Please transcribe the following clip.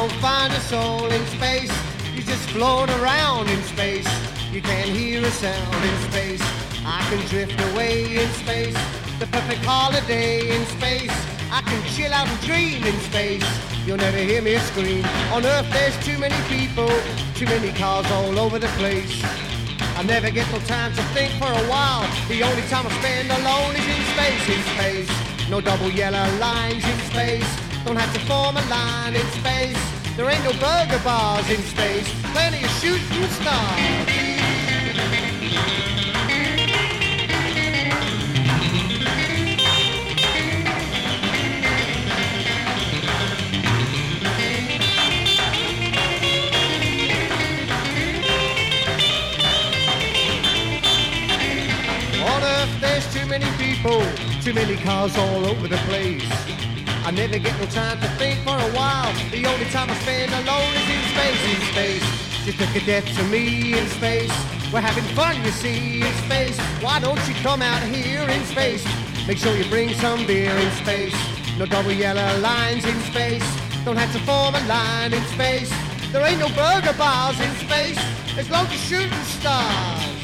won't find a soul in space. You just float around in space. You can't hear a sound in space. I can drift away in space. The perfect holiday in space. I can chill out and dream in space. You'll never hear me scream. On Earth there's too many people, too many cars all over the place. I never get no time to think for a while. The only time I spend alone is in space. No double yellow lines in space. Don't have to form a line in space. There ain't no burger bars in space. Plenty of shooting stars. On Earth there's too many people, too many cars all over the place. I never get no time to think for a while. The only time I spend alone is in space. Just look at death to me in space. We're having fun, you see, in space. Why don't you come out here in space? Make sure you bring some beer in space. No double yellow lines in space. Don't have to form a line in space. There ain't no burger bars in space. There's loads of shooting stars.